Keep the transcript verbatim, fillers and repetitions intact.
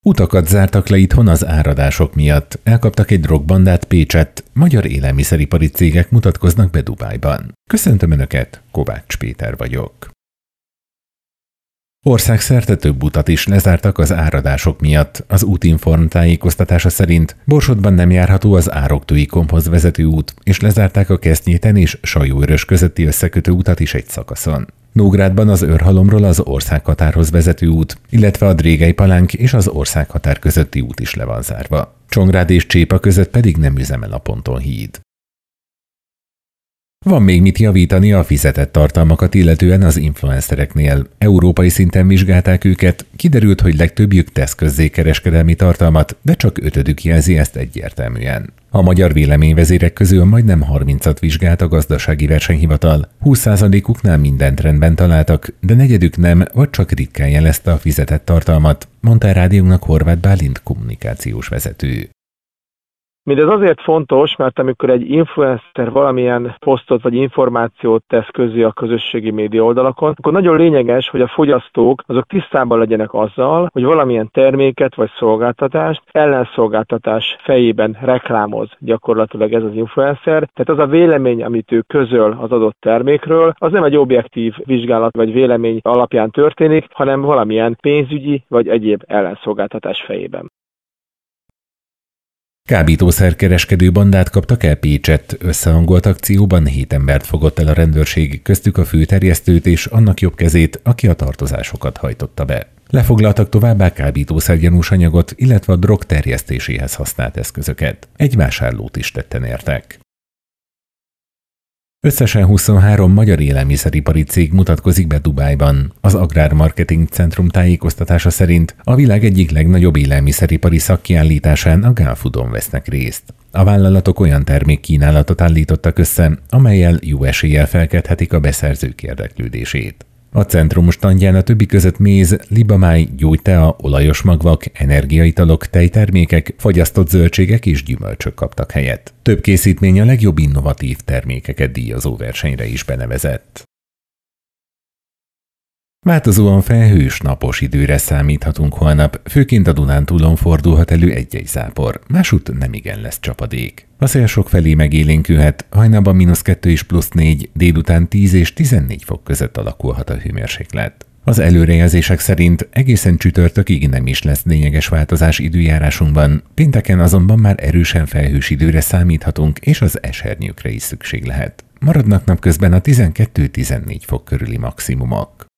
Utakat zártak le itthon az áradások miatt, elkaptak egy drogbandát Pécsett, magyar élelmiszeripari cégek mutatkoznak be Dubájban. Köszöntöm Önöket, Kovács Péter vagyok. Országszerte több utat is lezártak az áradások miatt. Az Útinform tájékoztatása szerint Borsodban nem járható az Ároktói-Komphoz vezető út, és lezárták a Keszthyéten és Sajóörös közötti összekötő utat is egy szakaszon. Nógrádban az Őrhalomról az országhatárhoz vezető út, illetve a Drégely-Palánk és az országhatár közötti út is le van zárva. Csongrád és Csépa között pedig nem üzemel a pontonhíd. Van még mit javítani a fizetett tartalmakat illetően az influencereknél. Európai szinten vizsgálták őket, kiderült, hogy legtöbbjük tesz közzé kereskedelmi tartalmat, de csak ötödük jelzi ezt egyértelműen. A magyar véleményvezérek közül majdnem harmincat vizsgált a gazdasági versenyhivatal, húsz százalékuknál mindent rendben találtak, de negyedük nem, vagy csak ritkán jelezte a fizetett tartalmat, mondta a rádiónak Horváth Bálint kommunikációs vezető. Mindez azért fontos, mert amikor egy influencer valamilyen posztot vagy információt tesz közzé a közösségi média oldalakon, akkor nagyon lényeges, hogy a fogyasztók azok tisztában legyenek azzal, hogy valamilyen terméket vagy szolgáltatást ellenszolgáltatás fejében reklámoz gyakorlatilag ez az influencer. Tehát az a vélemény, amit ő közöl az adott termékről, az nem egy objektív vizsgálat vagy vélemény alapján történik, hanem valamilyen pénzügyi vagy egyéb ellenszolgáltatás fejében. Kábítószerkereskedő bandát kaptak el Pécsett, összehangolt akcióban hét embert fogott el a rendőrség, köztük a főterjesztőt és annak jobb kezét, aki a tartozásokat hajtotta be. Lefoglaltak továbbá kábítószergyanús anyagot, illetve a drog terjesztéséhez használt eszközöket. Egy vásárlót is tetten értek. Összesen huszonhárom magyar élelmiszeripari cég mutatkozik be Dubájban. Az Agrármarketing Centrum tájékoztatása szerint a világ egyik legnagyobb élelmiszeripari szakkiállításán, a Gulfoodon vesznek részt. A vállalatok olyan termékkínálatot állítottak össze, amellyel jó eséllyel felkelthetik a beszerzők érdeklődését. A centrum standján a többi között méz, libamáj, gyógytea, olajos magvak, energiaitalok, tejtermékek, fagyasztott zöldségek és gyümölcsök kaptak helyet. Több készítmény a legjobb innovatív termékeket díjazó versenyre is benevezett. Változóan felhős, napos időre számíthatunk holnap, főként a Dunántúlon fordulhat elő egy-egy zápor, másútt nemigen lesz csapadék. A szél sokfelé megélénkülhet, hajnalban mínusz kettő és plusz négy, délután tíz és tizennégy fok között alakulhat a hőmérséklet. Az előrejelzések szerint egészen csütörtökig nem is lesz lényeges változás időjárásunkban, pénteken azonban már erősen felhős időre számíthatunk, és az esernyőkre is szükség lehet. Maradnak napközben a tizenkettő-tizennégy fok körüli maximumok.